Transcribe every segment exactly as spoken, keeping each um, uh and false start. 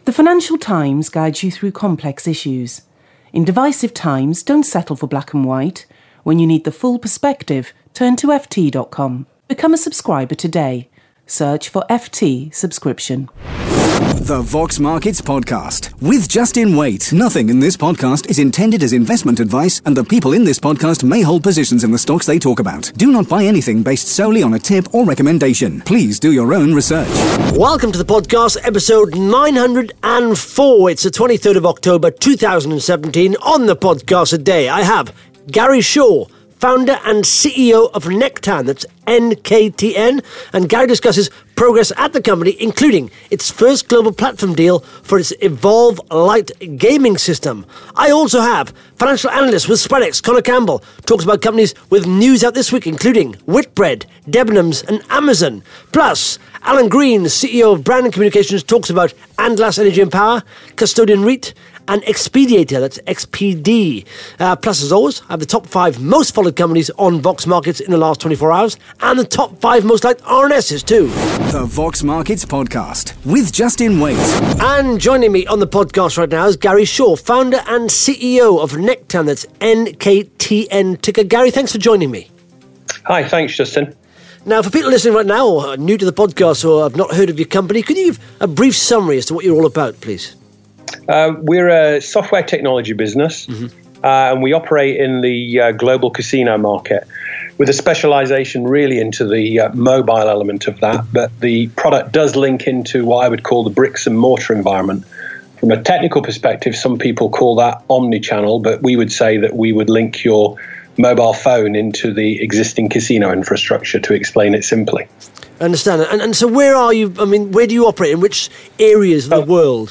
The Financial Times guides you through complex issues. In divisive times, don't settle for black and white. When you need the full perspective, turn to F T dot com. Become a subscriber today. Search for F T subscription. The Vox Markets Podcast with Justin Waite. Nothing in this podcast is intended as investment advice, and the people in this podcast may hold positions in the stocks they talk about. Do not buy anything based solely on a tip or recommendation. Please do your own research. Welcome to the podcast, episode nine hundred four. It's the twenty-third of October, two thousand seventeen. On the podcast today, I have Gary Shaw, founder and C E O of Nectan, that's N K T N, and Gary discusses progress at the company, including its first global platform deal for its Evolve Lite gaming system. I also have financial analyst with Spreadex, Connor Campbell, talks about companies with news out this week, including Whitbread, Debenhams and Amazon. Plus, Alan Green, C E O of Brand and Communications, talks about Andlas Energy and Power, Custodian REIT, and Expediator, that's X P D. Uh, plus, as always, I have the top five most followed companies on Vox Markets in the last twenty-four hours, and the top five most liked R N Ss too. The Vox Markets Podcast with Justin Waite. And joining me on the podcast right now is Gary Shaw, founder and C E O of Nectan, that's N K T N ticker. Gary, thanks for joining me. Hi, thanks, Justin. Now, for people listening right now, or new to the podcast, or have not heard of your company, could you give a brief summary as to what you're all about, please? Uh, we're a software technology business, mm-hmm. uh, and we operate in the uh, global casino market with a specialization really into the uh, mobile element of that. But the product does link into what I would call the bricks and mortar environment. From a technical perspective, some people call that omni-channel, but we would say that we would link your mobile phone into the existing casino infrastructure, to explain it simply. I understand. And, and so where are you, I mean, where do you operate? In which areas of oh. the world?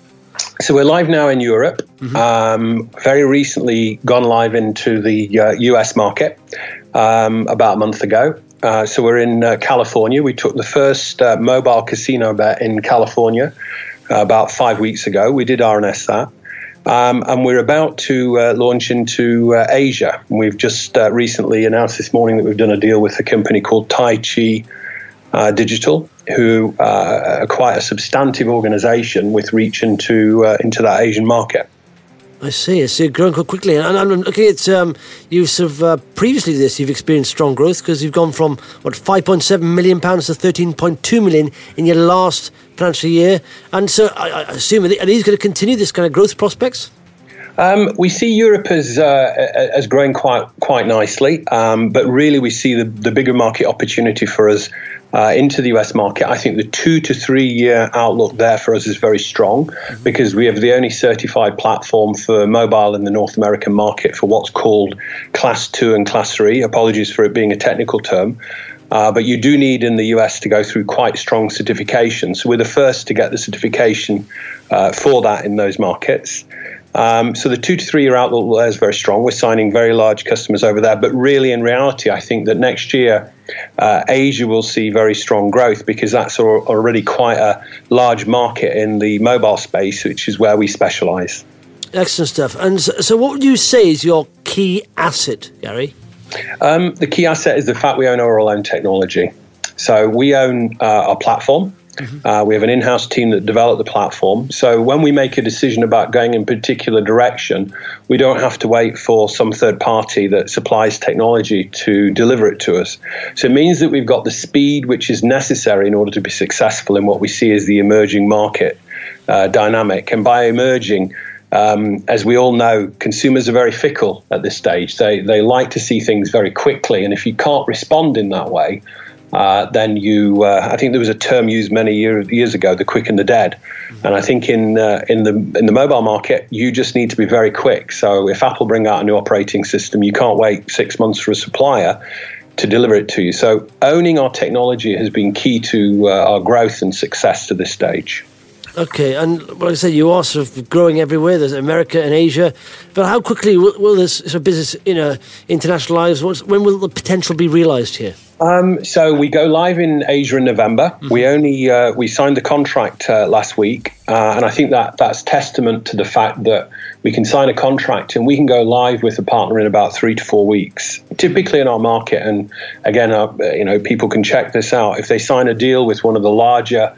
So we're live now in Europe, mm-hmm. um, very recently gone live into the uh, U S market um, about a month ago. Uh, so we're in uh, California. We took the first uh, mobile casino bet in California uh, about five weeks ago. We did R N S that. Um, and we're about to uh, launch into uh, Asia. And we've just uh, recently announced this morning that we've done a deal with a company called Tai Chi Uh, Digital, who uh, are quite a substantive organisation with reach into uh, into that Asian market. I see. I see it growing quite quickly. And I'm looking at um, you sort of uh, previously to this, you've experienced strong growth because you've gone from what five point seven million pounds to thirteen point two million in your last financial year. And so I, I assume are these going to continue this kind of growth prospects? Um, we see Europe as uh, as growing quite quite nicely, um, but really we see the, the bigger market opportunity for us uh, into the U S market. I think the two to three year outlook there for us is very strong mm-hmm. because we have the only certified platform for mobile in the North American market for what's called Class two and Class three. Apologies for it being a technical term. Uh, but you do need in the U S to go through quite strong certification. So we're the first to get the certification uh, for that in those markets. Um, so the two to three year outlook there is very strong. We're signing very large customers over there. But really, in reality, I think that next year, uh, Asia will see very strong growth because that's al- already quite a large market in the mobile space, which is where we specialize. Excellent stuff. And so, so what would you say is your key asset, Gary? Um, the key asset is the fact we own our own technology. So we own uh, our platform. Mm-hmm. Uh, we have an in-house team that develop the platform. So when we make a decision about going in a particular direction, we don't have to wait for some third party that supplies technology to deliver it to us. So it means that we've got the speed which is necessary in order to be successful in what we see as the emerging market uh, dynamic. And by emerging, Um, as we all know, consumers are very fickle at this stage. They they like to see things very quickly, and if you can't respond in that way, uh, then you. Uh, I think there was a term used many year, years ago, the quick and the dead. Mm-hmm. And I think in uh, in the in the mobile market, you just need to be very quick. So if Apple bring out a new operating system, you can't wait six months for a supplier to deliver it to you. So owning our technology has been key to uh, our growth and success to this stage. Okay, and like I said, you are sort of growing everywhere. There's America and Asia, but how quickly will, will this sort of business, you know, internationalise? What's, when will the potential be realised here? Um, so we go live in Asia in November. Mm-hmm. We only uh, we signed the contract uh, last week, uh, and I think that that's testament to the fact that we can sign a contract and we can go live with a partner in about three to four weeks. Typically in our market, and again, uh, you know, people can check this out. If they sign a deal with one of the larger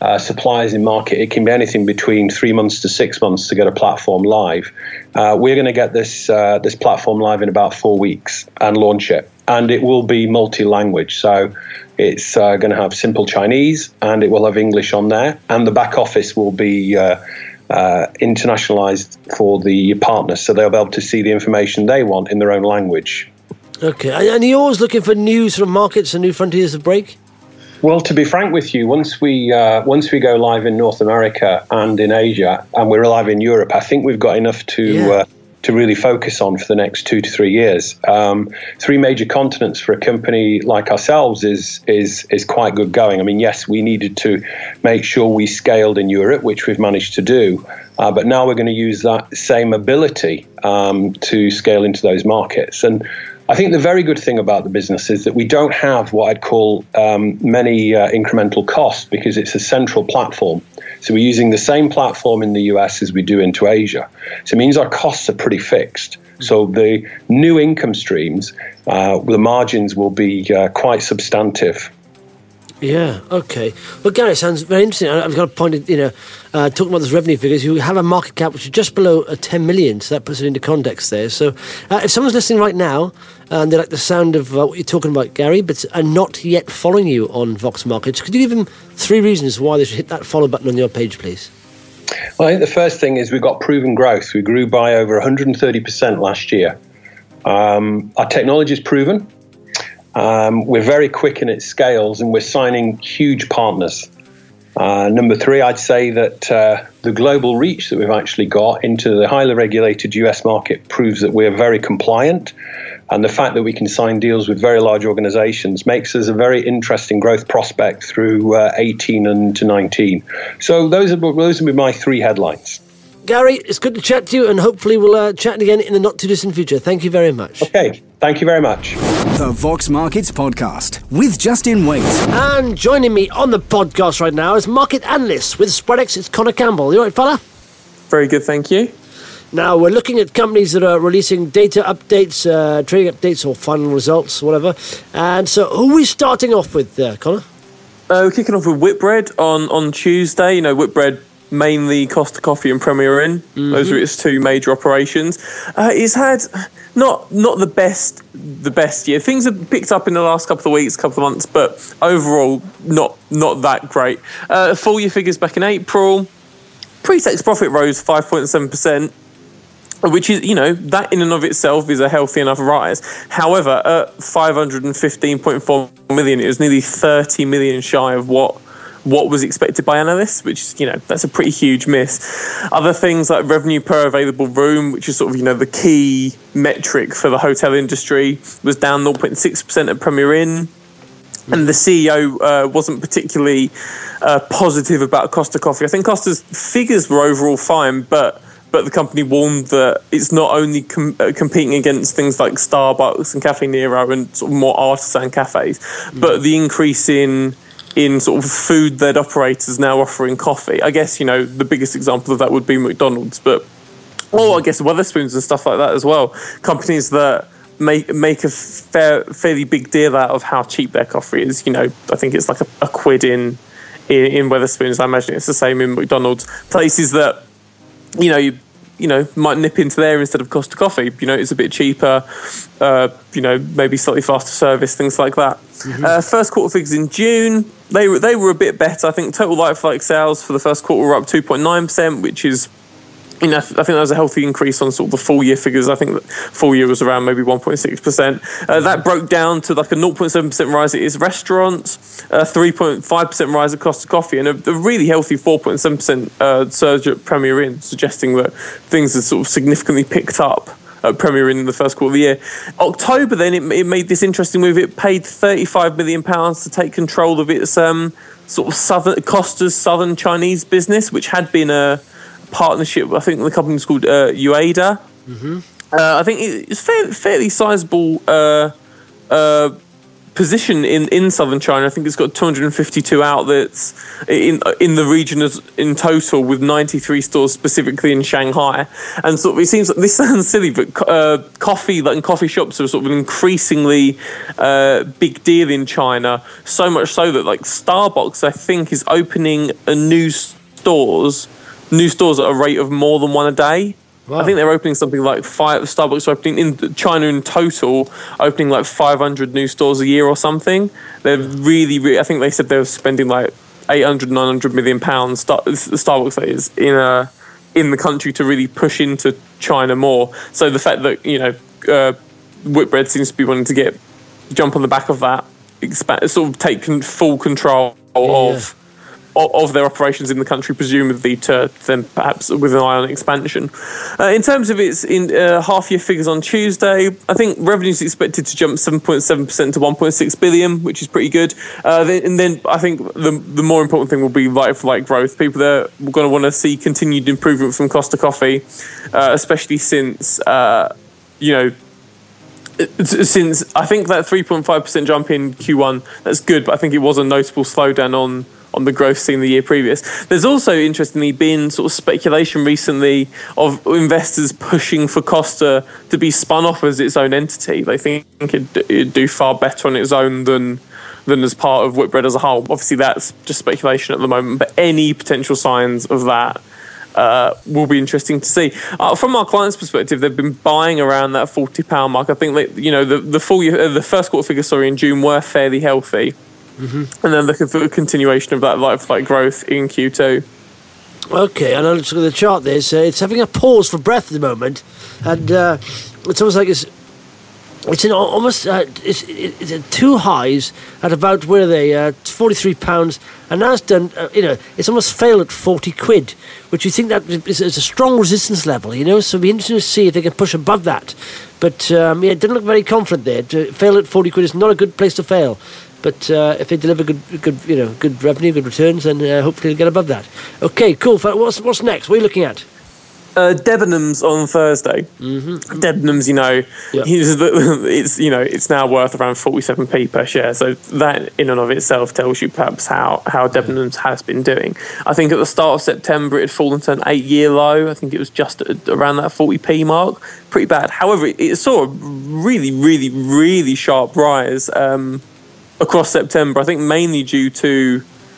uh, suppliers in market, it can be anything between three months to six months to get a platform live. Uh, we're going to get this uh, this platform live in about four weeks and launch it. And it will be multi-language. So it's uh, going to have simple Chinese, and it will have English on there. And the back office will be uh, uh, internationalized for the partners. So they'll be able to see the information they want in their own language. Okay. And you're always looking for new sort of markets and new frontiers to break? Well, to be frank with you, once we uh, once we go live in North America and in Asia, and we're live in Europe, I think we've got enough to Yeah. uh, to really focus on for the next two to three years. Um, three major continents for a company like ourselves is is is quite good going. I mean, yes, we needed to make sure we scaled in Europe, which we've managed to do, uh, but now we're going to use that same ability um, to scale into those markets. And I think the very good thing about the business is that we don't have what I'd call um, many uh, incremental costs, because it's a central platform. So we're using the same platform in the U S as we do into Asia. So it means our costs are pretty fixed. So the new income streams, uh, the margins will be uh, quite substantive. Yeah, okay. Well, Gary, it sounds very interesting. I- I've got a point, you know, uh, talking about those revenue figures, you have a market cap which is just below uh, ten million, so that puts it into context there. So uh, if someone's listening right now, and they like the sound of uh, what you're talking about, Gary, but are not yet following you on Vox Markets, could you give them three reasons why they should hit that follow button on your page, please? Well, I think the first thing is we've got proven growth. We grew by over one hundred thirty percent last year. Um, our technology is proven. Um, we're very quick in its scales, and we're signing huge partners. Uh, number three, I'd say that uh, the global reach that we've actually got into the highly regulated U S market proves that we're very compliant. And the fact that we can sign deals with very large organizations makes us a very interesting growth prospect through uh, eighteen and to nineteen. So those are those would be my three headlines. Gary, it's good to chat to you, and hopefully we'll uh, chat again in the not-too-distant future. Thank you very much. Okay, thank you very much. The Vox Markets Podcast with Justin Waite. And joining me on the podcast right now is market analyst with Spreadex, it's Connor Campbell. You all right, fella? Very good, thank you. Now, we're looking at companies that are releasing data updates, uh, trading updates, or final results, whatever. And so, who are we starting off with, uh, Connor? Uh, we're kicking off with Whitbread on, on Tuesday. You know, Whitbread, mainly Costa Coffee and Premier Inn. Mm-hmm. Those are its two major operations. Uh, it's had not not the best the best year. Things have picked up in the last couple of weeks, couple of months, but overall not not that great. Uh, full year figures back in April. Pre-tax profit rose five point seven percent. Which is, you know, that in and of itself is a healthy enough rise. However, at five hundred fifteen point four million, it was nearly thirty million shy of what what was expected by analysts, which is, you know, that's a pretty huge miss. Other things like revenue per available room, which is sort of, you know, the key metric for the hotel industry, was down zero point six percent at Premier Inn. And the C E O uh, wasn't particularly uh, positive about Costa Coffee. I think Costa's figures were overall fine, but but the company warned that it's not only com- uh, competing against things like Starbucks and Cafe Nero and sort of more artisan cafes, mm. but the increase in in sort of food-led operators now offering coffee. I guess, you know, the biggest example of that would be McDonald's, but or I guess Wetherspoons and stuff like that as well. Companies that make make a fair, fairly big deal out of how cheap their coffee is. You know, I think it's like a, a quid in, in in Wetherspoons. I imagine it's the same in McDonald's. Places that, you know, you you know, might nip into there instead of Costa Coffee. You know, it's a bit cheaper, uh, you know, maybe slightly faster service, things like that. Mm-hmm. Uh, first quarter figures in June, they were, they were a bit better. I think total like-for-like sales for the first quarter were up two point nine percent, which is, you know, I think that was a healthy increase on sort of the full year figures. I think the full year was around maybe one point six percent. Uh, that broke down to like a zero point seven percent rise at its restaurants, a three point five percent rise at Costa Coffee, and a, a really healthy four point seven percent uh, surge at Premier Inn, suggesting that things had sort of significantly picked up at Premier Inn in the first quarter of the year. October then, it, it made this interesting move. It paid thirty-five million pounds to take control of its um, sort of southern Costa's southern Chinese business, which had been a partnership. I think the company was called uh, Ueda. Mm-hmm. Uh, I think it's fairly, fairly sizable uh, uh, position in, in southern China. I think it's got two hundred fifty-two outlets in in the region as, in total, with ninety-three stores specifically in Shanghai. And sort of, it seems like this sounds silly, but uh, coffee like, and coffee shops are sort of an increasingly uh, big deal in China. So much so that like Starbucks, I think, is opening a new stores, new stores at a rate of more than one a day. Wow. I think they're opening something like five. Starbucks are opening in China in total, opening like five hundred new stores a year or something. They're really, really. I think they said they were spending like eight hundred, nine hundred million pounds. Star, Starbucks that is in a in the country to really push into China more. So the fact that you know uh, Whitbread seems to be wanting to get jump on the back of that, expand, sort of take full control yeah. of. of their operations in the country, presumably to then perhaps with an eye on expansion. Uh, in terms of its in uh, half-year figures on Tuesday, I think revenue is expected to jump seven point seven percent to one point six billion, which is pretty good. Uh, then, and then I think the the more important thing will be like-for-like growth. People there are going to want to see continued improvement from Costa Coffee, uh, especially since, uh, you know, since I think that three point five percent jump in Q one, that's good, but I think it was a notable slowdown on on the growth seen the year previous. There's also, interestingly, been sort of speculation recently of investors pushing for Costa to be spun off as its own entity. They think it'd, it'd do far better on its own than than as part of Whitbread as a whole. Obviously, that's just speculation at the moment, but any potential signs of that Uh, will be interesting to see. Uh, from our clients' perspective, they've been buying around that forty pound mark. I think that, you know, the the full year, uh, the first quarter figures, sorry, in June were fairly healthy, mm-hmm. and then looking for a continuation of that like-for-like growth in Q two. Okay, and I look at the chart there. So it's having a pause for breath at the moment, and uh, it's almost like it's it's in almost uh, it's, it's at two highs at about where they uh, forty-three pounds, and now it's done. Uh, you know, it's almost failed at forty quid, which you think that is, is a strong resistance level. You know, so it'll be interesting to see if they can push above that. But um, yeah, it didn't look very confident there. To fail at forty quid is not a good place to fail. But uh, if they deliver good, good, you know, good revenue, good returns, then uh, hopefully they'll get above that. Okay, cool. What's what's next? What are you looking at? Uh, Debenhams on Thursday. Mm-hmm. Debenhams, you know, yep. it's you know it's now worth around forty-seven p per share. So that in and of itself tells you perhaps how how Debenhams has been doing. I think at the start of September it had fallen to an eight-year low. I think it was just at, around that forty p mark. Pretty bad. However, it, it saw a really, really, really sharp rise um, across September. I think mainly due to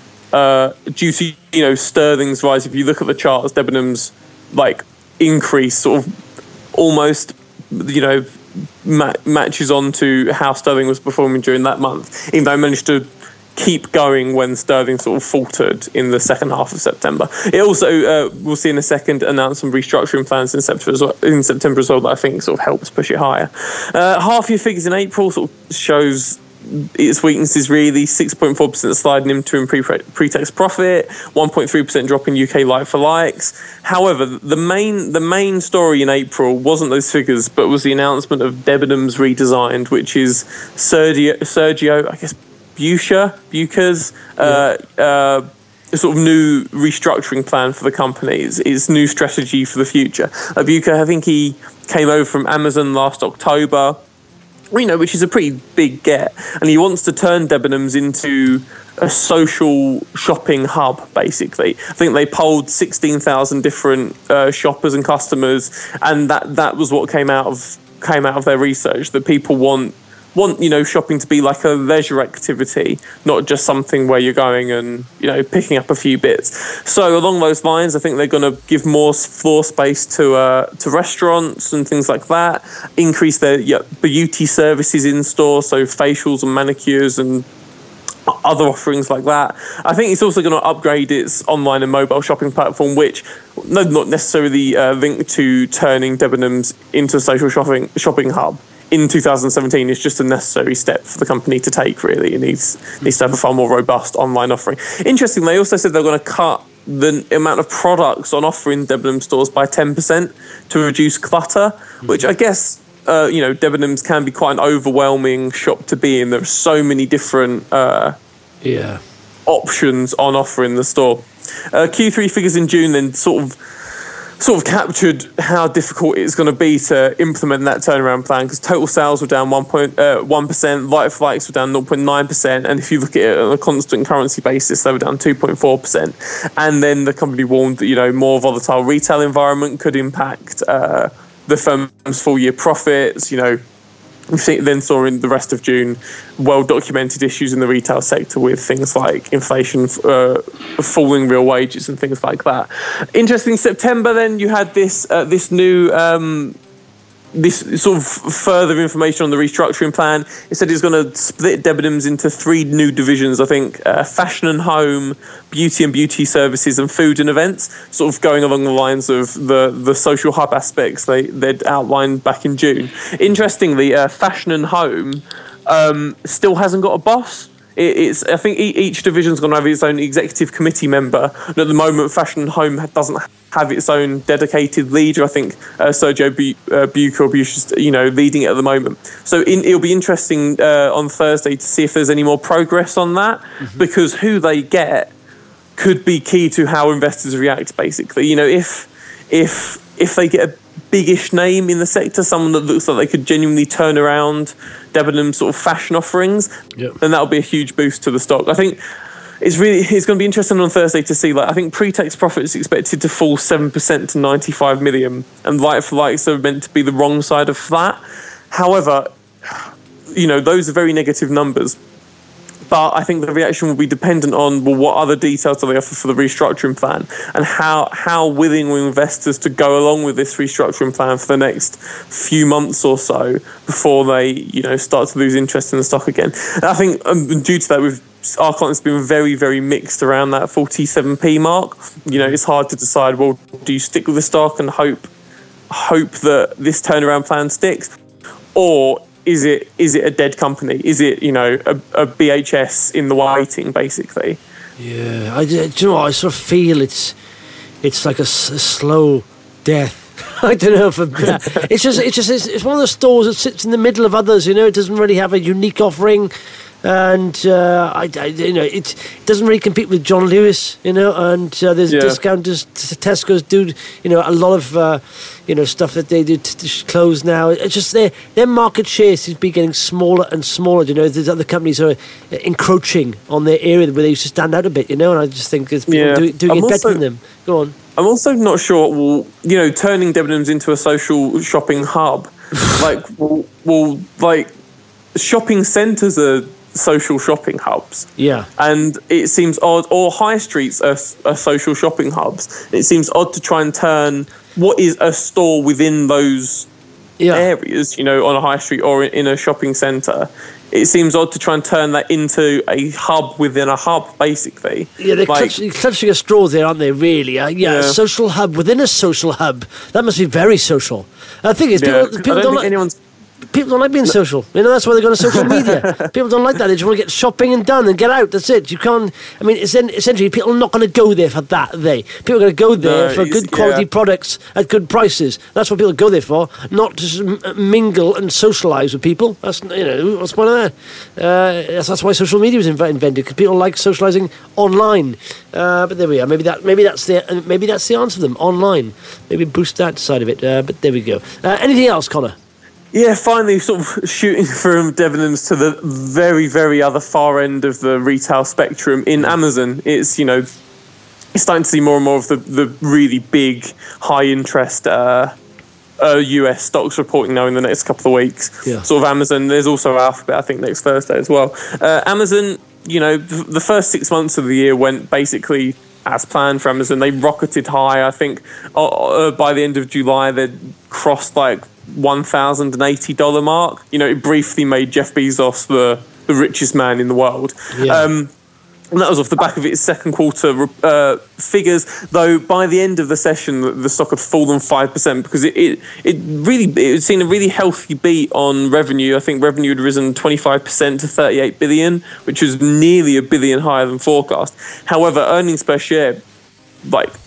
uh, due to you know Sterling's rise. If you look at the charts, Debenhams like increase sort of almost you know ma- matches on to how Sterling was performing during that month, even though I managed to keep going when Sterling sort of faltered in the second half of September. It also uh, we'll see in a second announce some restructuring plans in September as well, in September as well that I think sort of helps push it higher. Uh, half year figures in April sort of shows its weaknesses really. Six point four percent sliding into in pre- pre-tax profit, one point three percent drop in U K like-for-likes. However, the main the main story in April wasn't those figures, but was the announcement of Debenhams redesigned, which is Sergio, Sergio I guess, Bucher, Bucher's uh, uh, sort of new restructuring plan for the company. It's, it's new strategy for the future. Uh, Bucher, I think he came over from Amazon last October, you know, which is a pretty big get, and he wants to turn Debenhams into a social shopping hub, basically. I think they polled sixteen thousand different uh, shoppers and customers, and that, that was what came out of came out of their research, that people want want you know shopping to be like a leisure activity, not just something where you're going and you know picking up a few bits. So along those lines, I think they're going to give more floor space to uh, to restaurants and things like that, increase their yeah, beauty services in store, so facials and manicures and other offerings like that. I think it's also going to upgrade its online and mobile shopping platform, which no, not necessarily uh, linked to turning Debenhams into a social shopping shopping hub in two thousand seventeen. Is just a necessary step for the company to take, really. It needs, needs to have a far more robust online offering. Interestingly, they also said they're going to cut the amount of products on offer in Debenhams stores by ten percent to reduce clutter, which I guess, uh, you know, Debenhams can be quite an overwhelming shop to be in. There are so many different uh, yeah. options on offer in the store. Uh, Q three figures in June then sort of sort of captured how difficult it's going to be to implement that turnaround plan, because total sales were down one point one percent, like-for-likes were down zero point nine percent, and if you look at it on a constant currency basis, they were down two point four percent. And then the company warned that, you know, more volatile retail environment could impact uh, the firm's full-year profits. You know, we then saw in the rest of June well-documented issues in the retail sector with things like inflation, uh, falling real wages and things like that. Interesting, September then you had this uh, this new um, this sort of further information on the restructuring plan. It said it's going to split Debenhams into three new divisions, I think, uh, fashion and home, beauty and beauty services, and food and events, sort of going along the lines of the, the social hub aspects they, they'd outlined back in June. Interestingly, uh, fashion and home um, still hasn't got a boss. It, it's I think each division's going to have its own executive committee member, and at the moment, fashion and home doesn't have its own dedicated leader. I think uh, Sergio Bucco is, you know, leading it at the moment. So in, it'll be interesting uh, on Thursday to see if there's any more progress on that, mm-hmm. because who they get could be key to how investors react. Basically, you know, if if if they get a biggish name in the sector, someone that looks like they could genuinely turn around Debenhams sort of fashion offerings, yep. then that'll be a huge boost to the stock. I think it's really it's going to be interesting on Thursday to see. Like, I think pre-tax profit is expected to fall seven percent to ninety-five million, and like-for-likes are meant to be the wrong side of that. However, you know, those are very negative numbers. But I think the reaction will be dependent on, well, what other details do they offer for the restructuring plan, and how how willing are investors to go along with this restructuring plan for the next few months or so before they, you know, start to lose interest in the stock again. And I think um, due to that, we've our clients been very, very mixed around that forty-seven p mark. You know, it's hard to decide, well, do you stick with the stock and hope hope that this turnaround plan sticks, or Is it is it a dead company? Is it, you know, a, a B H S in the waiting, basically? Yeah, I, do you know what, I sort of feel it's it's like a, a slow death. I don't know if it's just it's just it's, it's one of those stores that sits in the middle of others. You know, it doesn't really have a unique offering, and uh, I, I you know it, it doesn't really compete with John Lewis. You know, and uh, there's yeah. discounters. Tesco's do, you know, a lot of uh, you know stuff that they do to, to close now. It's just their their market share seems to be getting smaller and smaller. You know, there's other companies who are encroaching on their area where they used to stand out a bit. You know, and I just think there's people yeah. do, doing I'm it better than them. Go on. I'm also not sure, well, you know, turning Debenhams into a social shopping hub, like, well, well, like, shopping centres are social shopping hubs. Yeah. And it seems odd, or high streets are, are social shopping hubs. It seems odd to try and turn what is a store within those yeah. areas, you know, on a high street or in a shopping centre. It seems odd to try and turn that into a hub within a hub, basically. Yeah, they're like, clutching, clutching at straws there, aren't they, really? Uh, yeah, yeah, a social hub within a social hub. That must be very social. The thing is, people, yeah, people I don't, don't think like... anyone's... People don't like being social. You know, that's why they go to social media. People don't like that. They just want to get shopping and done and get out. That's it. You can't... I mean, it's essentially, people are not going to go there for that, are they? People are going to go there no, for good quality yeah. products at good prices. That's what people go there for, not to mingle and socialise with people. That's, you know, what's the point of that? Uh, that's, that's why social media was invented, because people like socialising online. Uh, but there we are. Maybe that. Maybe that's the. Maybe that's the answer for them. Online. Maybe boost that side of it. Uh, but there we go. Uh, anything else, Connor? Yeah, finally sort of shooting from Debenhams to the very, very other far end of the retail spectrum in Amazon. It's, you know, it's starting to see more and more of the, the really big, high-interest uh, uh, U S stocks reporting now in the next couple of weeks. Yeah. Sort of Amazon. There's also Alphabet, I think, next Thursday as well. Uh, Amazon, you know, the first six months of the year went basically as planned for Amazon. They rocketed high. I think uh, uh, by the end of July, they'd crossed, like, one thousand eighty dollars mark. You know, it briefly made Jeff Bezos the, the richest man in the world. Yeah. Um, and that was off the back of its second quarter uh, figures, though by the end of the session, the, the stock had fallen five percent because it, it, it really it had seen a really healthy beat on revenue. I think revenue had risen twenty-five percent to thirty-eight billion dollars, which was nearly a billion higher than forecast. However, earnings per share, like,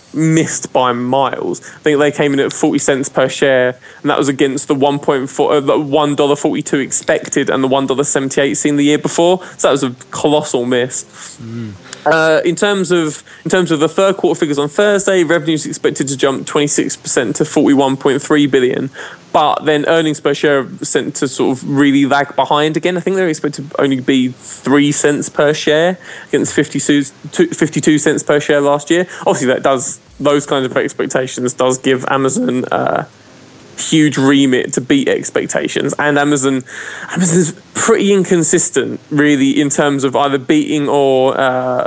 missed by miles. I think they came in at forty cents per share, and that was against the one point four, uh, the one dollar forty-two expected and the one dollar seventy-eight seen the year before. So that was a colossal miss. Mm. Uh, in terms of in terms of the third quarter figures on Thursday, revenue is expected to jump twenty-six percent to forty-one point three billion. But then earnings per share are sent to sort of really lag behind again. I think they're expected to only be three cents per share against fifty-two, fifty-two cents per share last year. Obviously, that does those kinds of expectations does give Amazon uh, huge remit to beat expectations. And Amazon, Amazon's pretty inconsistent, really, in terms of either beating or uh,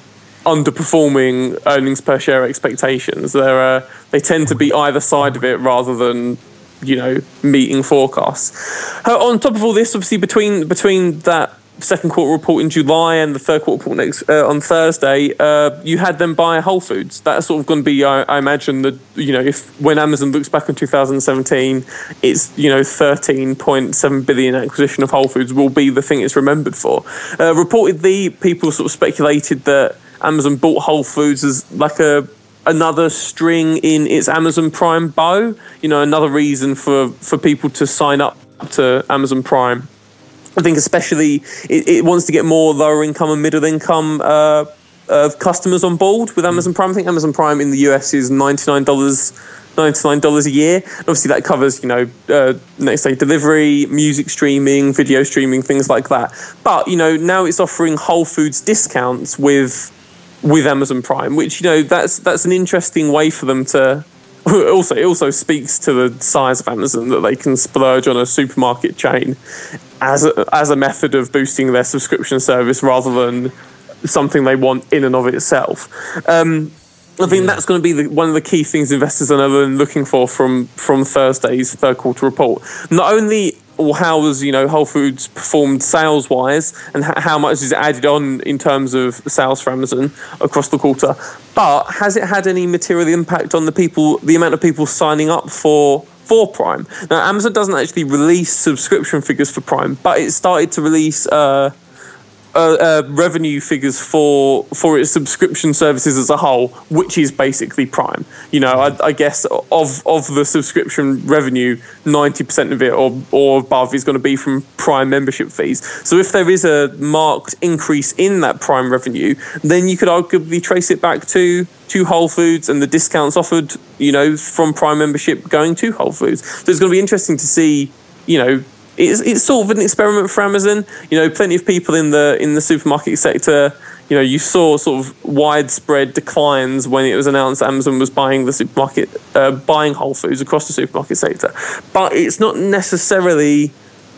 underperforming earnings per share expectations. They're uh, they tend to be either side of it rather than, you know, meeting forecasts. Uh, on top of all this, obviously, between between that second quarter report in July and the third quarter report next uh, on Thursday, uh, you had them buy Whole Foods. That's sort of going to be, I, I imagine, that, you know, if when Amazon looks back on two thousand seventeen, it's, you know, thirteen point seven billion acquisition of Whole Foods will be the thing it's remembered for. Uh, reportedly, people sort of speculated that Amazon bought Whole Foods as like a another string in its Amazon Prime bow, you know, another reason for, for people to sign up to Amazon Prime. I think especially it, it wants to get more lower income and middle income uh, uh, customers on board with Amazon Prime. I think Amazon Prime in the U S is ninety-nine dollars ninety-nine dollars a year. Obviously, that covers, you know, uh, next day delivery, music streaming, video streaming, things like that. But, you know, now it's offering Whole Foods discounts with with Amazon Prime, which, you know, that's that's an interesting way for them to. Also, it also speaks to the size of Amazon that they can splurge on a supermarket chain as a, as a method of boosting their subscription service rather than something they want in and of itself. Um, I think yeah. that's going to be the, one of the key things investors are looking for from from Thursday's third quarter report. Not only how has, you know, Whole Foods performed sales wise and how much is it added on in terms of sales for Amazon across the quarter, but has it had any material impact on the people, the amount of people signing up for for Prime? Now, Amazon doesn't actually release subscription figures for Prime, but it started to release uh, uh, uh, revenue figures for for its subscription services as a whole, which is basically Prime. You know, I, I guess of of the subscription revenue, ninety percent of it or or above is going to be from Prime membership fees. So if there is a marked increase in that Prime revenue, then you could arguably trace it back to to Whole Foods and the discounts offered, you know, from Prime membership going to Whole Foods. So it's going to be interesting to see, you know. It's, it's sort of an experiment for Amazon. You know, plenty of people in the in the supermarket sector, you know, you saw sort of widespread declines when it was announced that Amazon was buying the supermarket, uh, buying Whole Foods across the supermarket sector. But it's not necessarily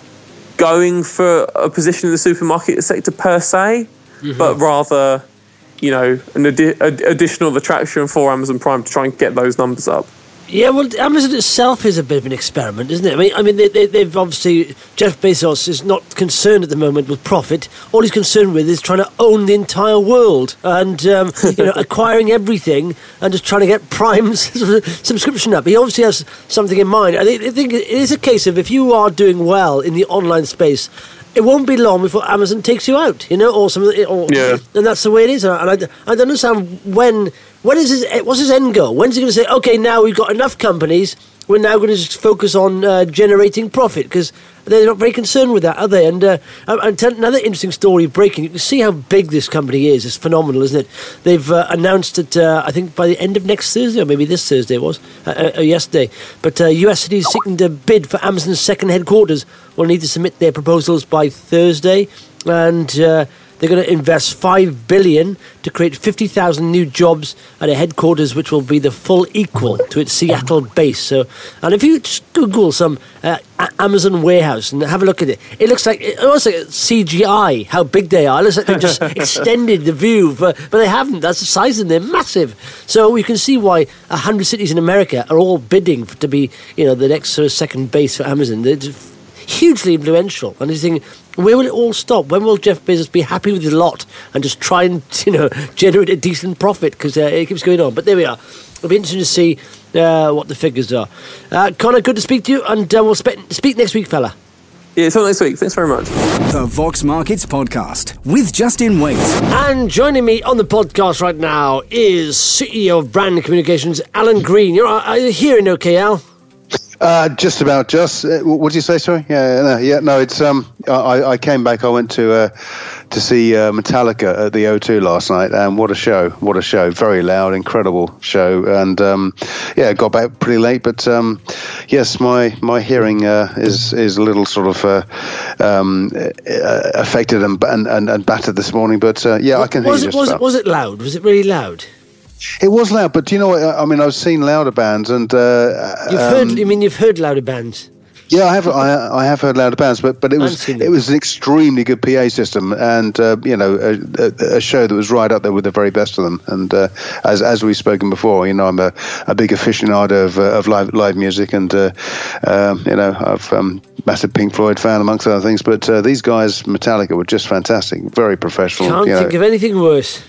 going for a position in the supermarket sector per se, mm-hmm. but rather, you know, an adi- additional attraction for Amazon Prime to try and get those numbers up. Yeah, well, Amazon itself is a bit of an experiment, isn't it? I mean, I mean, they, they, they've obviously, Jeff Bezos is not concerned at the moment with profit. All he's concerned with is trying to own the entire world and, um, you know, acquiring everything and just trying to get Prime's subscription up. He obviously has something in mind. I think, I think it is a case of if you are doing well in the online space, it won't be long before Amazon takes you out, you know, or something. Or, yeah. And that's the way it is. And I, I don't understand when. When is his, what's his end goal? When's he going to say, okay, now we've got enough companies, we're now going to just focus on uh, generating profit? Because they're not very concerned with that, are they? And uh, I'll tell another interesting story breaking. You can see how big this company is. It's phenomenal, isn't it? They've uh, announced it, uh, I think, by the end of next Thursday, or maybe this Thursday it was, uh, uh, yesterday. But uh, U S cities seeking to bid for Amazon's second headquarters will need to submit their proposals by Thursday. And Uh, they're going to invest five billion dollars to create fifty thousand new jobs at a headquarters, which will be the full equal to its Seattle base. So, and if you just Google some uh, Amazon warehouse and have a look at it, it looks like it looks like C G I. How big they are! It looks like they just extended the view, but, but they haven't. That's the size of them. They're massive. So you can see why a hundred cities in America are all bidding to be, you know, the next sort of second base for Amazon. They're just hugely influential, and he's thinking, where will it all stop? When will Jeff Bezos be happy with his lot and just try and, you know, generate a decent profit? Because uh, it keeps going on. But there we are. It'll be interesting to see uh, what the figures are. Uh, Connor, good to speak to you, and uh, we'll spe- speak next week, fella. Yeah, until next week. Thanks very much. The Vox Markets Podcast with Justin Waite. And joining me on the podcast right now is C E O of Brand Communications, Alan Green. You're are you hearing okay, Al? Uh, just about, just. Uh, what did you say? Sorry. Yeah, no, yeah, no. It's um. I, I came back. I went to uh, to see uh, Metallica at the O two last night, and what a show! What a show! Very loud, incredible show, and um, yeah, got back pretty late. But um, yes, my my hearing uh, is is a little sort of uh, um, uh, affected and, and and battered this morning. But uh, yeah, I can hear was you it just was about. it was it loud? Was it really loud? It was loud, but do you know what? I mean, I've seen louder bands, and uh, You've um, heard. I mean, you've heard louder bands. Yeah, I have. I, I have heard louder bands, but but it was seen it them. was an extremely good P A system, and uh, you know, a, a, a show that was right up there with the very best of them. And uh, as as we've spoken before, you know, I'm a, a big aficionado of uh, of live live music, and uh, um, you know, I've um, massive Pink Floyd fan amongst other things. But uh, these guys, Metallica, were just fantastic, very professional. Can't you know. think of anything worse.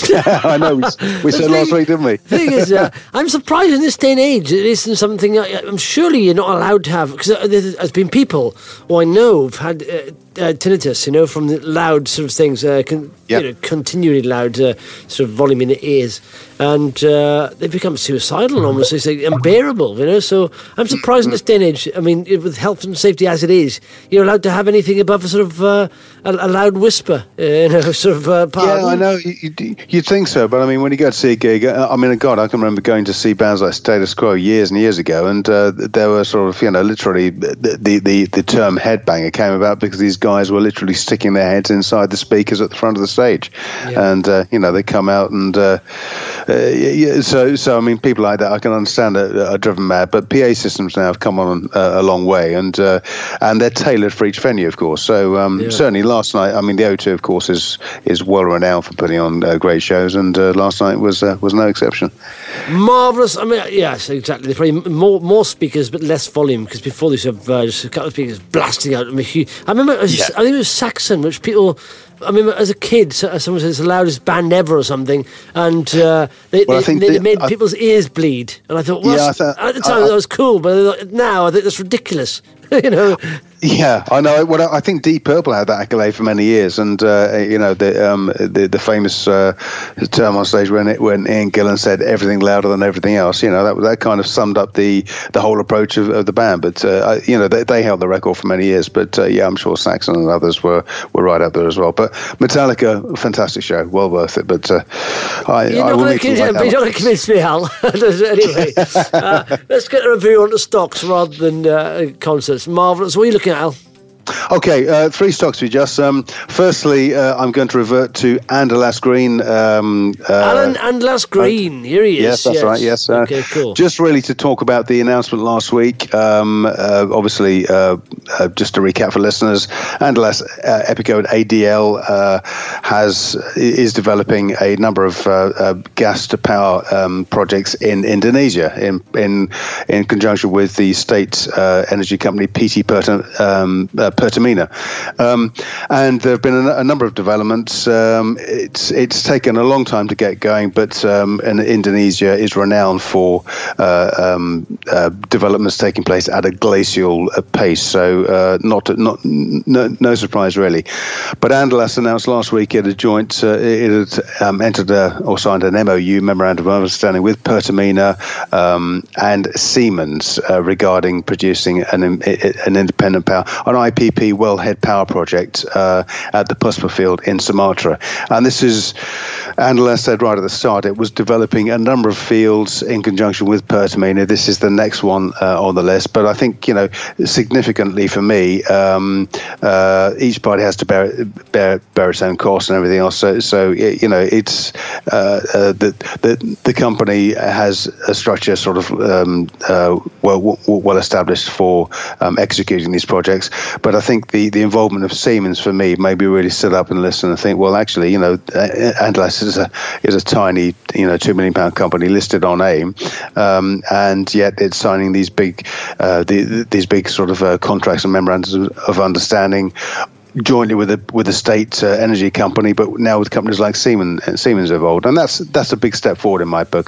I know we, we said thing- last week, didn't we? The thing is, uh, I'm surprised in this day and age it isn't something. I, I'm surely you're not allowed to have, because there's been people who I know have had uh, uh, tinnitus, you know, from the loud sort of things, uh, con- Yep. you know, continually loud uh, sort of volume in the ears, and uh, they've become suicidal almost. It's like unbearable, you know. So I'm surprised in this day and age. I mean, with health and safety as it is, you're allowed to have anything above a sort of uh, a, a loud whisper, uh, you know, sort of. Uh, Yeah, I know. You, you, you'd think so, but I mean, when you go to see a gig, I mean, God, I can remember going to see bands like Status Quo years and years ago, and uh, there were sort of, you know, literally the, the, the, the term headbanger came about because these guys were literally sticking their heads inside the speakers at the front of the stage. Yeah. And, uh, you know, they come out and, uh, uh, yeah, so, so, I mean, people like that, I can understand are, are driven mad, but P A systems now have come on uh, a long way, and uh, and they're tailored for each venue, of course. So um, Yeah. certainly last night, I mean, the O two, of course, is is well renowned for putting on uh, great shows, and uh, last night was uh, was no exception. Marvellous. I mean, yes, exactly. They're probably more more speakers, but less volume, because before they used to have uh, just a couple of speakers blasting out. I, mean, huge, I remember, it was, Yeah. I think it was Saxon, which people. I remember as a kid, so- someone said it's the loudest band ever or something, and uh, they, Well, I they, think they the- made I- people's ears bleed. And I thought, well, Yeah, I that's- thought- at the time I- I- that was cool, but now I think that's ridiculous. you know. Yeah, I know. Well, I think Deep Purple had that accolade for many years, and uh, you know the um, the, the famous uh, term on stage when it, when Ian Gillan said everything louder than everything else. You know that that kind of summed up the, the whole approach of, of the band. But uh, you know they, they held the record for many years. But uh, yeah, I'm sure Saxon and others were, were right up there as well. But Metallica, fantastic show, well worth it. But uh, I, You're I not will going need to to like that one. convince me, Al. Anyway, uh, let's get a review on the stocks rather than uh, concerts. Marvellous. What are you looking at, Al? Okay, uh, three stocks we just. Um, firstly, uh, I'm going to revert to Andreas Green. Um, uh, Alan Andlas Green. Here he is. Yes, that's right. Yes. Uh, Okay, cool. Just really to talk about the announcement last week. Um, uh, obviously, uh, uh, just to recap for listeners, Andreas uh, Epicode A D L uh, has is developing a number of uh, uh, gas to power um, projects in Indonesia in in in conjunction with the state uh, energy company P T Pertam, um, uh, Pertamina, um, and there have been a, a number of developments. Um, it's it's taken a long time to get going, but um, and Indonesia is renowned for uh, um, uh, developments taking place at a glacial uh, pace. So uh, not not no, no surprise really. But Andreas announced last week at a joint uh, it had um, entered a, or signed an M O U, memorandum of understanding, with Pertamina um, and Siemens uh, regarding producing an an independent power, an I P P wellhead power project uh, at the Puspa field in Sumatra. And this is, Andreas said right at the start, it was developing a number of fields in conjunction with Pertamina. This is the next one uh, on the list. But I think, you know, significantly for me, um, uh, each party has to bear, bear bear its own costs and everything else. So, so you know, it's uh, uh, the, the the company has a structure sort of um, uh, well well established for um, executing these projects. But I think the, the involvement of Siemens for me maybe really stood up and listened and think, well, actually, you know, Andreas is a is a tiny, you know, two million pound company listed on AIM, um, and yet it's signing these big uh, the, these big sort of uh, contracts and memorandums of understanding jointly with a with a state uh, energy company, but now with companies like Siemens Siemens involved, and that's that's a big step forward in my book.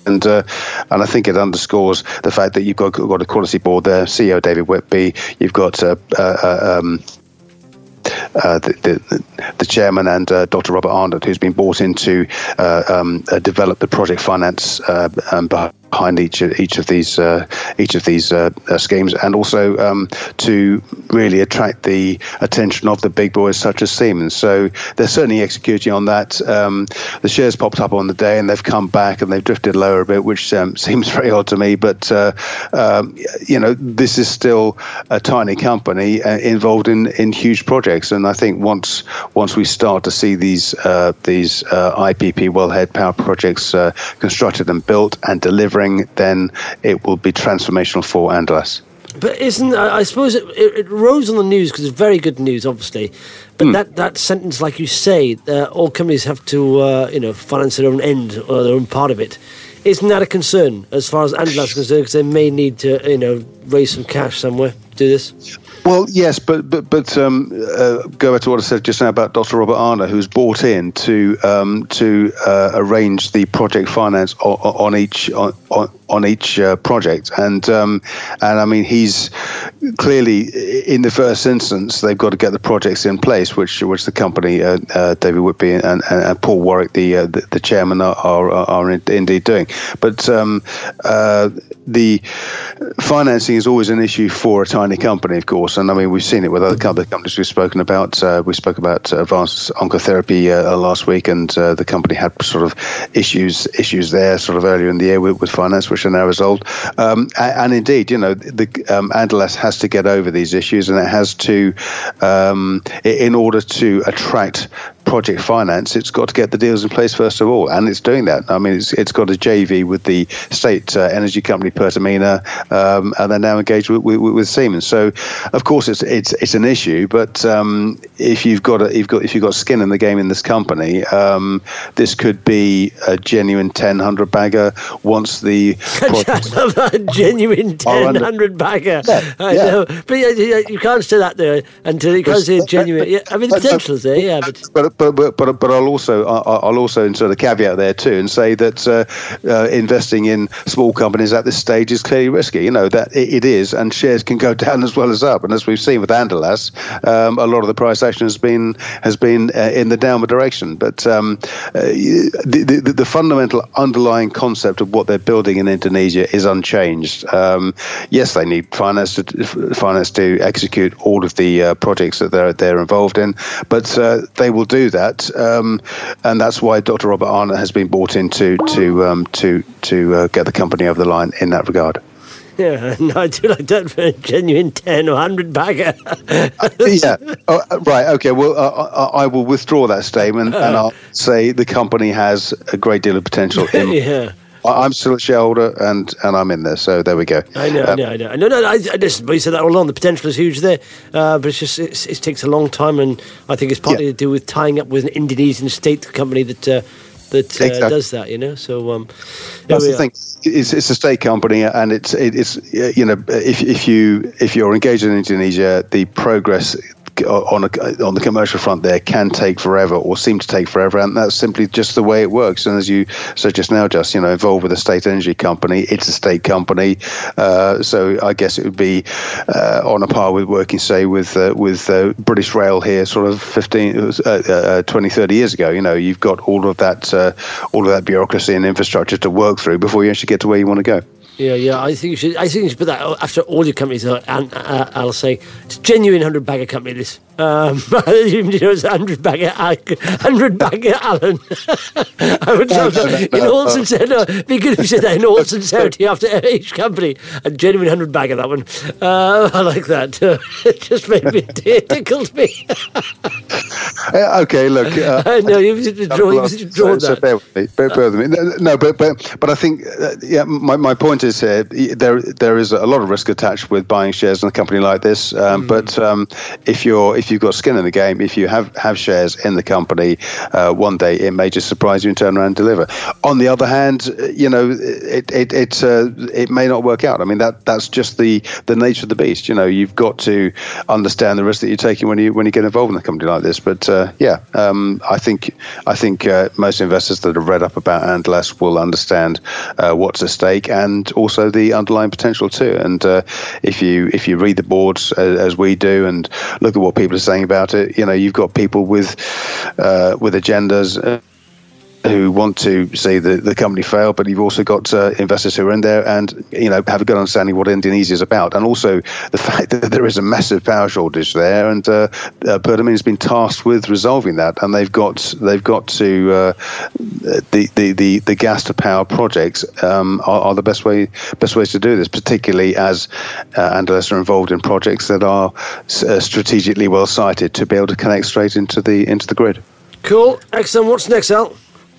And uh, and I think it underscores the fact that you've got, got a quality board there. C E O David Whitby, you've got uh, uh, um, uh, the, the the chairman and uh, Doctor Robert Arnott, who's been brought in to uh, um, uh, develop the project finance uh, um, behind each of, each of these uh, each of these uh, uh, schemes, and also um, to really attract the attention of the big boys such as Siemens. So they're certainly executing on that. Um, the shares popped up on the day, and they've come back and they've drifted lower a bit, which um, seems very odd to me. But uh, um, you know, this is still a tiny company uh, involved in, in huge projects, and I think once once we start to see these uh, these uh, I P P wellhead power projects uh, constructed and built and delivering, then it will be transformational for Andalas. But isn't, I suppose it, it, it rose on the news because it's very good news, obviously. But mm. that, that sentence, like you say, uh, all companies have to, uh, you know, finance their own end or their own part of it. Isn't that a concern as far as Andalas is concerned? Because they may need to, you know, raise some cash somewhere to do this. Well, yes, but but but um, uh, go back to what I said just now about Doctor Robert Arnott, who's brought in to um, to uh, arrange the project finance on, on each on, on each uh, project, and um, and I mean he's clearly in the first instance they've got to get the projects in place, which which the company uh, uh, David Whitby and, and, and Paul Warwick, the, uh, the the chairman, are are, are indeed doing. But um, uh, the financing is always an issue for a tiny company, of course. And I mean, we've seen it with other companies we've spoken about. Uh, we spoke about advanced oncotherapy uh, last week, and uh, the company had sort of issues issues there sort of earlier in the year with, with finance, which are now resolved. Um, and, and indeed, you know, the um, Andalas has to get over these issues, and it has to, um, in order to attract project finance, it's got to get the deals in place first of all, and it's doing that. I mean, it's it's got a J V with the state uh, energy company Pertamina, um, and they're now engaged with, with, with Siemens. So, of course, it's it's it's an issue. But um, if you've got a, you've got if you've got skin in the game in this company, um, this could be a genuine ten hundred bagger once the a genuine ten hundred bagger. Yeah, I yeah. know, but yeah, you can't say that there until you can't say a genuine. Yeah, I mean, the potential is there. Yeah, but. but But, but but but I'll also I'll also insert a caveat there too and say that uh, uh, investing in small companies at this stage is clearly risky. You know that it, it is, and shares can go down as well as up. And as we've seen with Andalas, um, a lot of the price action has been has been uh, in the downward direction. But um, uh, the, the the fundamental underlying concept of what they're building in Indonesia is unchanged. Um, yes, they need finance to finance to execute all of the uh, projects that they're they're involved in, but uh, they will do that, um, and that's why Doctor Robert Arnott has been brought in to to um, to to uh, get the company over the line in that regard. Yeah, no, I do like that for a genuine ten or hundred bagger. yeah, oh, right. Okay. Well, uh, I will withdraw that statement, and I'll say the company has a great deal of potential. In yeah. I'm still a shareholder, and, and I'm in there, so there we go. I know, um, I know, I know. No, no, I, I just, you said that all along. The potential is huge there, uh, but it's just it's, it takes a long time, and I think it's partly yeah. to do with tying up with an Indonesian state company that uh, that uh, exactly. does that. You know, so um, that's the thing. It's, it's a state company, and it's it, it's you know if if you if you're engaged in Indonesia, the progress on a, on the commercial front there can take forever, or seem to take forever, and that's simply just the way it works. And as you said just now, just you know, involved with a state energy company, it's a state company, uh, so I guess it would be uh, on a par with working, say, with uh, with uh, British Rail here, sort of fifteen, uh, uh, twenty, thirty years ago. You know, you've got all of that, uh, all of that bureaucracy and infrastructure to work through before you actually get to where you want to go. Yeah, yeah. I think you should. I think you should put that after all your companies. Uh, and uh, I'll say it's a genuine hundred bagger company. This, um, you know, it's a hundred bagger, hundred bagger Alan. I would love no, no, that no, in no, all no. sincerity. No, it'd be good if you said that in all sincerity after each company. A genuine hundred bagger. That one. Uh, I like that. Uh, it just made me it tickled me. uh, okay, look. Uh, I know you should draw. You should draw so, that. So bear with me. Bear, bear with me. No, but but but I think uh, yeah. My, my point is here. There there is a lot of risk attached with buying shares in a company like this. Um, mm. But um, if you're if if you've got skin in the game, if you have, have shares in the company, uh, one day it may just surprise you and turn around and deliver. On the other hand, you know, it it it, uh, it may not work out. I mean, that that's just the, the nature of the beast. You know, you've got to understand the risk that you're taking when you when you get involved in a company like this. But uh, yeah, um, I think I think uh, most investors that have read up about Andelast will understand uh, what's at stake and also the underlying potential too. And uh, if you if you read the boards as, as we do and look at what people are saying about it, you know, you've got people with uh, with agendas Uh, who want to see the, the company fail, but you've also got uh, investors who are in there and, you know, have a good understanding what Indonesia is about. And also the fact that there is a massive power shortage there, and uh, uh, Pertamina has been tasked with resolving that. And they've got they've got to, uh, the, the, the, the gas to power projects um, are, are the best way best ways to do this, particularly as uh, Andelast are involved in projects that are uh, strategically well sited to be able to connect straight into the into the grid. Cool. Excellent. What's next, Al?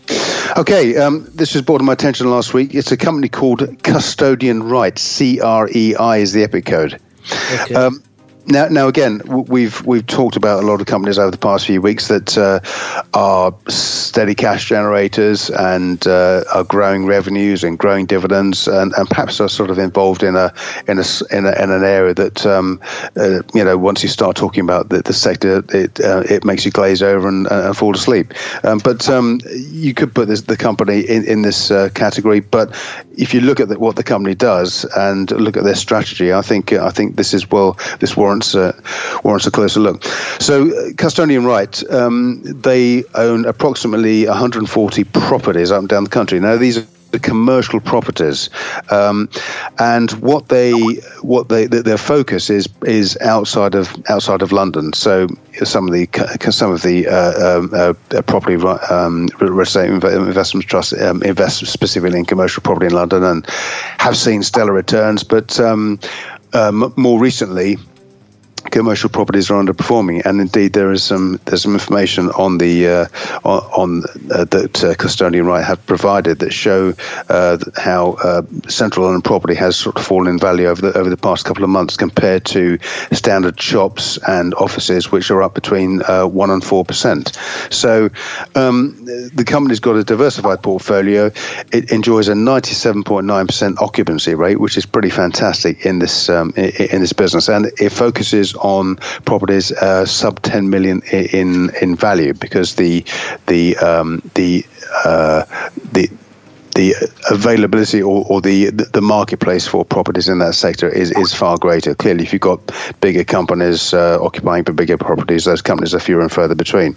Okay, um, this was brought to my attention last week. It's a company called Custodian Right. C R E I is the EPIC code. Okay. Um, Now, now again, we've we've talked about a lot of companies over the past few weeks that uh, are steady cash generators and uh, are growing revenues and growing dividends, and, and perhaps are sort of involved in a in a in, a, in an area that um, uh, you know, once you start talking about the, the sector, it uh, it makes you glaze over and, and fall asleep. Um, but um, you could put this, the company in in this uh, category. But if you look at the, what the company does and look at their strategy, I think I think this is well this warrants. Uh, warrants a closer look. So, uh, Custodian Right, um, they own approximately one hundred forty properties up and down the country. Now, these are the commercial properties, um, and what they what they their focus is is outside of outside of London. So some of the some of the uh, um, uh, property um, real estate investment trusts um, invest specifically in commercial property in London and have seen stellar returns, but um, um, more recently, commercial properties are underperforming, and indeed there is some there's some information on the uh, on, on uh, that uh, Custodian Right have provided that show uh, how uh, central London property has sort of fallen in value over the over the past couple of months compared to standard shops and offices, which are up between uh, one and four percent. So um, the company's got a diversified portfolio. It enjoys a ninety-seven point nine percent occupancy rate, which is pretty fantastic in this um, in, in this business, and it focuses on properties uh, sub ten million in in value, because the the um, the uh, the the availability or, or the the marketplace for properties in that sector is, is far greater. Clearly, if you've got bigger companies uh, occupying bigger properties, those companies are fewer and further between.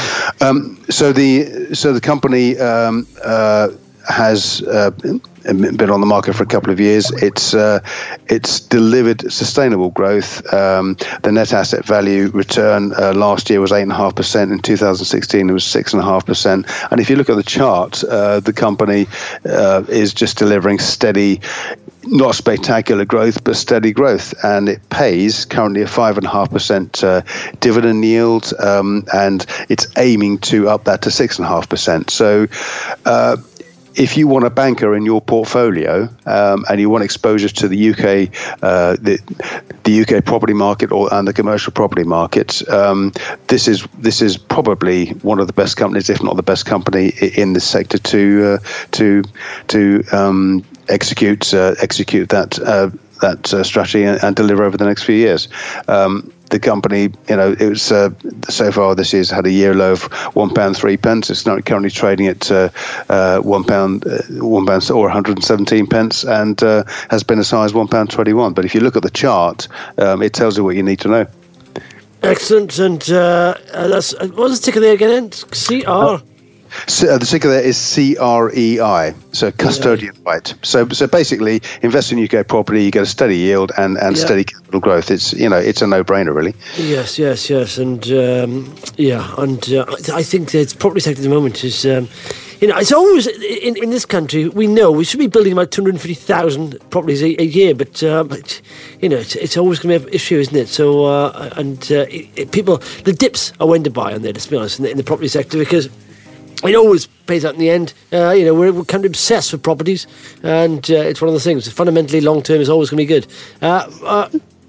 Um, so the so the company um, uh, has uh, been on the market for a couple of years. It's uh, it's delivered sustainable growth. Um, the net asset value return uh, last year was eight and a half percent. In two thousand sixteen, it was six and a half percent. And if you look at the chart, uh, the company uh, is just delivering steady, not spectacular growth, but steady growth, and it pays currently a five and a half percent uh, dividend yield, um, and it's aiming to up that to six and a half percent. So. Uh, If you want a banker in your portfolio um, and you want exposure to the U K, uh, the, the U K property market or and the commercial property market, um, this is this is probably one of the best companies, if not the best company in this sector to uh, to to um, execute uh, execute that uh, that uh, strategy and, and deliver over the next few years. Um, The company, you know, it was uh, so far this year's had a year low of one pound three pence. It's now currently trading at uh, uh, one pound, uh, one pound or one hundred and seventeen pence, and uh, has been as high as one pound twenty one. But if you look at the chart, um, it tells you what you need to know. Excellent, and uh, that's uh, what's the ticker there again? C R. So, uh, the ticker there is C R E I, so Custodian Right. So, so basically, invest in U K property, you get a steady yield and, and yeah. steady capital growth. It's you know it's a no-brainer, really. Yes, yes, yes, and um, yeah, and uh, I think the property sector at the moment is, um, you know, it's always in, in this country. We know we should be building about two hundred fifty thousand properties a, a year, but, uh, but you know, it's, it's always going to be an issue, isn't it? So, uh, and uh, it, it, people, the dips are when to buy on there. Let's be honest, in the, in the property sector, because it always pays out in the end. Uh, you know, we're, we're kind of obsessed with properties, and uh, it's one of the things. Fundamentally, long term is always going to be good. Uh, uh,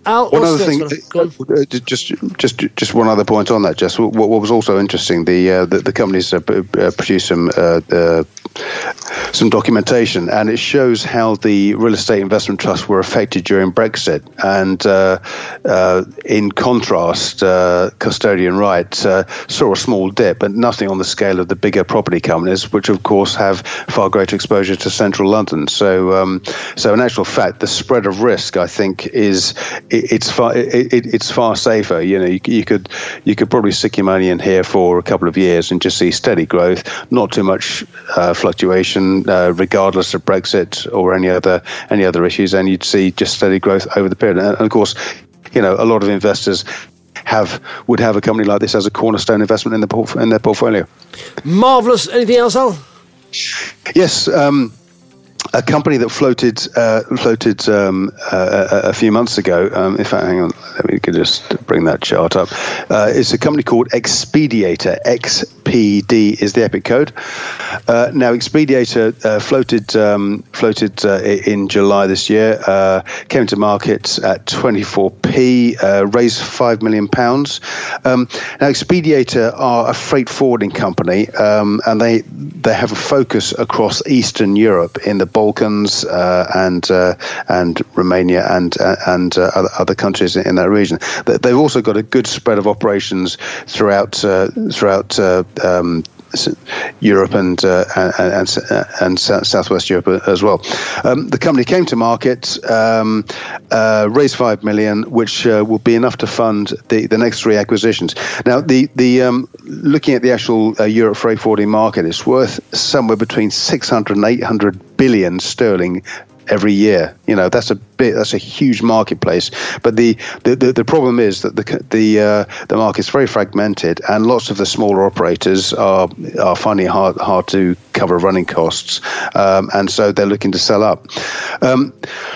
Al, one what's other the thing, next one? Go on. uh, just just just one other point on that. Just what, what was also interesting, the uh, the, the companies uh, uh, produced some uh, uh, some documentation, and it shows how the real estate investment trusts were affected during Brexit. And uh, uh, in contrast, uh, Custodian Wright uh, saw a small dip, but nothing on the scale of the bigger property companies, which of course have far greater exposure to central London. So, um, so in actual fact, the spread of risk, I think, is it, it's far it, it, it's far safer. You know, you, you could you could probably stick your money in here for a couple of years and just see steady growth, not too much uh, fluctuation, uh, regardless of Brexit or any other any other issues, and you'd see just steady growth over the period. And of course, you know, a lot of investors have would have a company like this as a cornerstone investment in the porf- in their portfolio. Marvellous. Anything else, Al? Yes. Um, A company that floated uh, floated um, uh, a, a few months ago. Um, in fact, hang on, let me just bring that chart up. Uh, it's a company called Expediator. X P D is the EPIC code. Uh, now, Expediator uh, floated um, floated uh, in July this year. Uh, came to market at twenty-four p. Uh, raised five million pounds. Um, now, Expediator are a freight forwarding company, um, and they they have a focus across Eastern Europe in the Balkans uh, and uh, and Romania and uh, and uh, other, other countries in that region. They've also got a good spread of operations throughout uh, throughout uh, um, Europe and uh, and, and, and Southwest Europe as well. Um, the company came to market, um, uh, raised five million, which uh, will be enough to fund the, the next three acquisitions. Now, the the um, looking at the actual uh, Europe freight forwarding market, it's worth somewhere between six hundred and eight hundred billion sterling every year. You know, that's a bit, that's a huge marketplace. But the the, the, the problem is that the the uh, the market's very fragmented, and lots of the smaller operators are are finding it hard hard to cover running costs, um, and so they're looking to sell up. Um,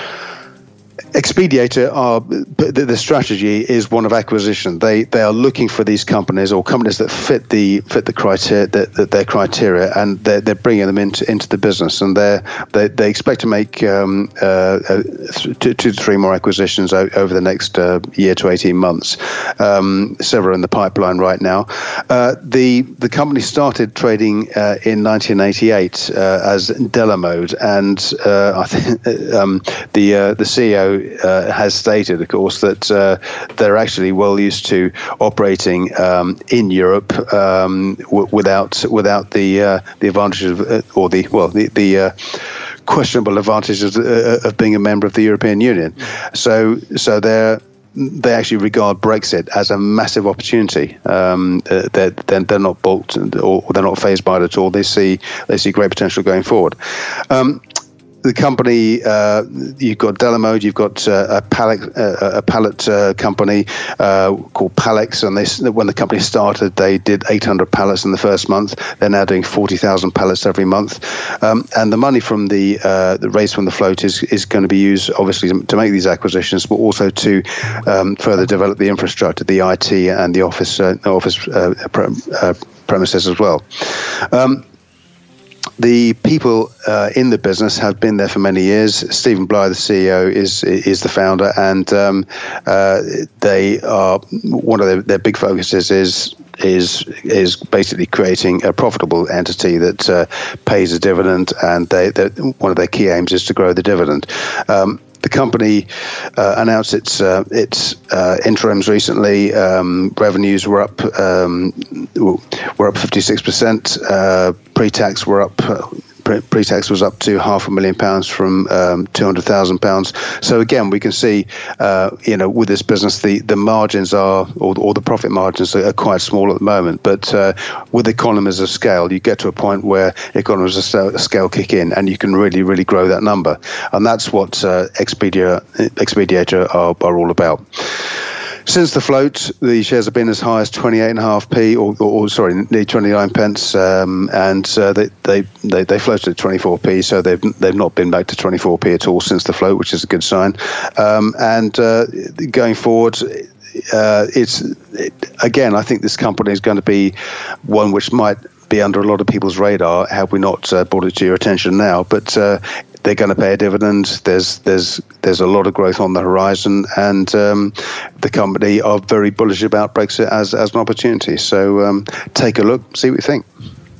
Expediator are the, the strategy is one of acquisition. They they are looking for these companies or companies that fit the fit the criteria that, that their criteria, and they're, they're bringing them into into the business. And they they they expect to make um, uh, two, two to three more acquisitions o- over the next uh, year to eighteen months. Um, several in the pipeline right now. Uh, the the company started trading uh, in nineteen eighty-eight uh, as Delamode, and uh, I think um, the uh, the C E O. Uh, has stated, of course, that uh, they're actually well used to operating um, in Europe um, w- without without the uh, the advantages of, uh, or the well the the uh, questionable advantages uh, of being a member of the European Union. So so they're. They actually regard Brexit as a massive opportunity. Um, uh, they're, they're, they're not balked or they're not phased by it at all. They see they see great potential going forward. Um, The company, uh, you've got Delamode, you've got uh, a pallet uh, a pallet uh, company uh, called Palex, and they, when the company started, they did eight hundred pallets in the first month. They're now doing forty thousand pallets every month, um, and the money from the uh, the raise from the float is is going to be used, obviously, to, to make these acquisitions, but also to um, further develop the infrastructure, the I T and the office uh, office uh, pre- uh, premises as well. Um, The people uh, in the business have been there for many years. Stephen Bly, the C E O, is is the founder, and um, uh, they are one of their, their big focuses is is is basically creating a profitable entity that uh, pays a dividend, and they one of their key aims is to grow the dividend. Um, The company uh, announced its uh, its uh, interims recently. Um, revenues were up um, were up fifty-six percent. Uh, pre-tax were up. Uh, Pre-tax was up to half a million pounds from um, two hundred thousand pounds. So again, we can see, uh, you know, with this business, the, the margins are, or, or the profit margins are quite small at the moment. But uh, with economies of scale, you get to a point where economies of scale kick in, and you can really, really grow that number. And that's what uh, Expedia, Expediator are, are all about. Since the float, the shares have been as high as twenty-eight and a half p, or, or, or sorry, nearly twenty-nine pence, um, and uh, they, they they they floated at twenty-four p, so they've they've not been back to twenty-four p at all since the float, which is a good sign. Um, and uh, going forward, uh, it's it, again, I think this company is going to be one which might be under a lot of people's radar had we not uh, brought it to your attention now. But uh, they're going to pay a dividend. There's there's there's a lot of growth on the horizon, and um, the company are very bullish about Brexit as as an opportunity. So um, take a look, see what you think.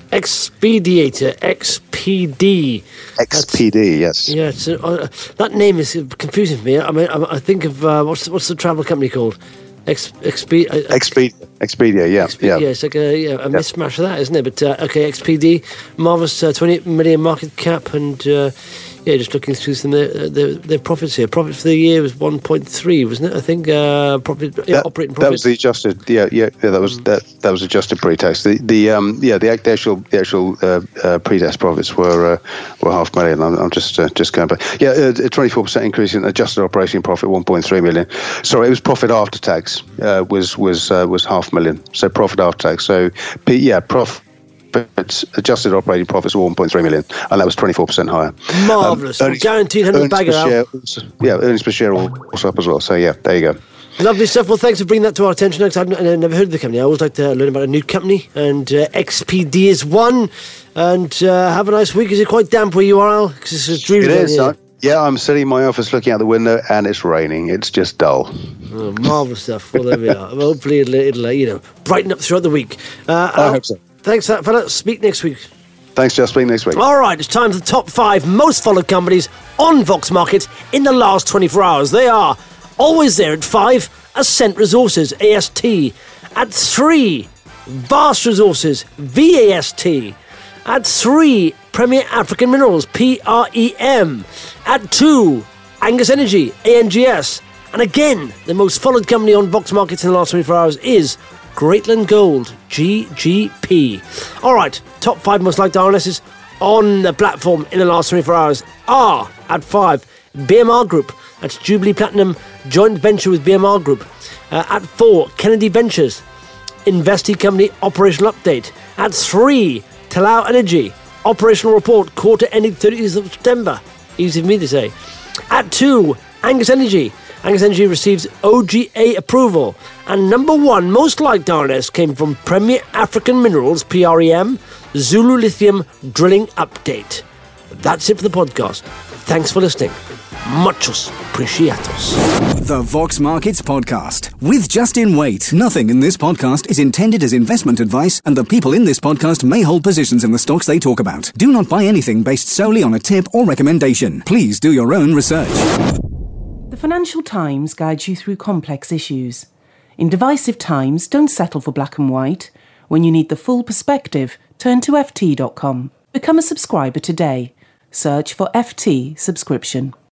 Expediator, X P D. X P D, yes. Yeah, it's, uh, that name is confusing for me. I mean, I, I think of uh, what's what's the travel company called? Ex, Expe, uh, Expedia, Expedia, yeah, Expedia, yeah. It's like a, yeah, a yeah. mismatch of that, isn't it? But uh, okay, X P D, marvellous, uh, twenty-eight million market cap, and uh, yeah, just looking through some of their, their, their profits here. Profit for the year was one point three, wasn't it? I think uh, profit, yeah, that, operating profit. That was the adjusted, yeah, yeah, yeah. That was mm. that that was adjusted pre-tax. The the um yeah the, the actual the actual uh, uh, pre-tax profits were uh, were half million. I'm, I'm just uh, just going back. Yeah, a twenty-four percent increase in adjusted operating profit, one point three million. Sorry, it was profit after tax uh, was was uh, was half million. So profit after tax. So yeah, profit. But adjusted operating profits were one point three million, and that was twenty-four percent higher. Marvellous. Um, guaranteed one hundred bagger out. Yeah, earnings per share also up as well. So, yeah, there you go. Lovely stuff. Well, thanks for bringing that to our attention, because I've never heard of the company. I always like to learn about a new company, and uh, X P D is one. And uh, have a nice week. Is it quite damp where you are, Al? Because it's dreary. It is. I, yeah, I'm sitting in my office looking out the window, and it's raining. It's just dull. Oh, marvellous stuff. Well, there we are. Well, hopefully it'll, it'll uh, you know, brighten up throughout the week. Uh, I hope so. Thanks for that, fella. Speak next week. Thanks, Just. Speak next week. All right, it's time for the top five most followed companies on Vox Markets in the last twenty-four hours. They are always there at five, Ascent Resources, A S T. At three, Vast Resources, V A S T. At three, Premier African Minerals, P R E M. At two, Angus Energy, A N G S. And again, the most followed company on Vox Markets in the last twenty-four hours is Greatland Gold, G G P. All right, top five most liked R N Ss on the platform in the last twenty-four hours are at five, B M R Group. That's Jubilee Platinum, joint venture with B M R Group. Uh, at four, Kennedy Ventures, investee company operational update. At three, Talau Energy, operational report, quarter ending thirtieth of September. Easy for me to say. At two, Angus Energy. Angus Energy receives O G A approval. And number one most liked R N S came from Premier African Minerals, P R E M, Zulu Lithium drilling update. That's it for the podcast. Thanks for listening. Muchos apreciados. The Vox Markets Podcast with Justin Waite. Nothing in this podcast is intended as investment advice, and the people in this podcast may hold positions in the stocks they talk about. Do not buy anything based solely on a tip or recommendation. Please do your own research. The Financial Times guides you through complex issues. In divisive times, don't settle for black and white. When you need the full perspective, turn to F T dot com. Become a subscriber today. Search for F T subscription.